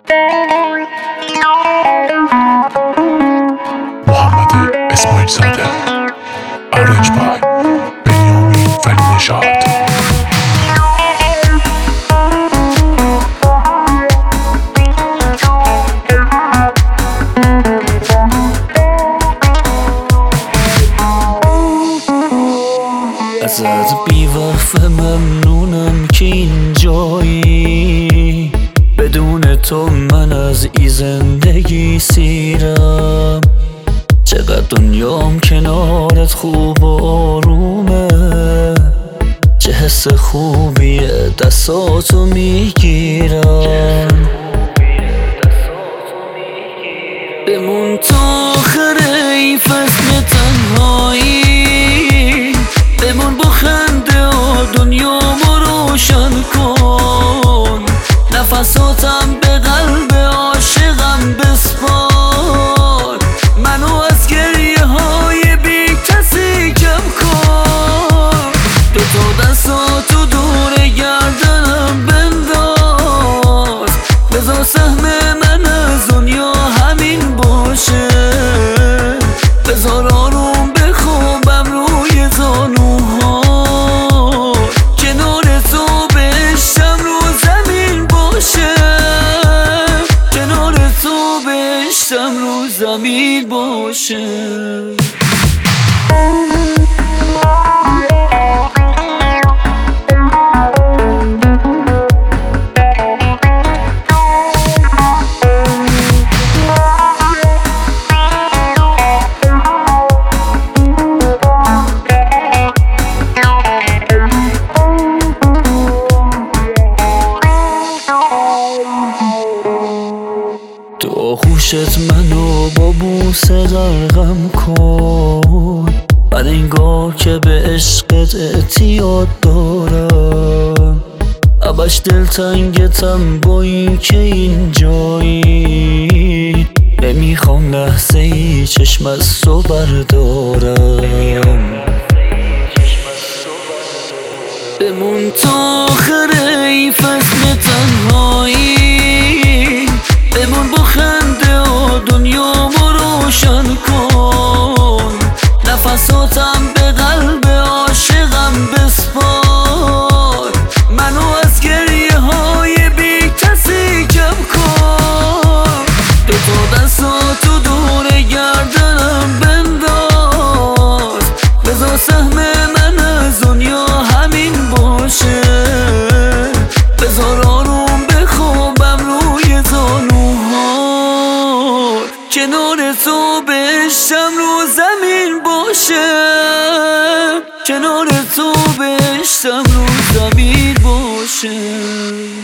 محمد اسماعیل زاده ارنج بای بنیامین ولی نژاد. ازت بی‌وقفه ممنونم که اینجایی، بدون تو من از این زندگی سیرم. چقدر دنیام کنارت خوب و آرومه، چه حس خوبیه دستاتو میگیرم. بمون تا آخر این فصل تنهایی، بمون با خنده و دنیامو روشن کن. نفساتم به قلب عاشقم بسپار، منو از گریه های بی کسی کم کن. دوتا دستاتو دور گردنم بنداز، بذار سهم من از دنیا همین باشه. بذار آروم بخوابم روی زانوها، کنار تو بهشتم رو زمین باشه. کنار تو بهشتم رو زمین باشه. تو آغوشت منو با بوسه غرقم کن، من انگار که به عشقت اعتیاد دارم. ابش دلتنگتم با این که اینجایی، نمیخوام لحظه ای چشم از تو بردارم. بمون تا آخر این فصل تنهایی، بمون با خنده و دنیامو روشن کن. نفساتم به قلب عاشقم بسپار، منو از گریه های بی کسی کم کن. دوتا دستاتو دور گردنم بنداز، بذار سهم من از دنیا همین باشه. بذار آروم بخوابم روی زانوها، کنار تو بهشتم رو زمین باشه. کنار تو بهشتم رو زمین باشه.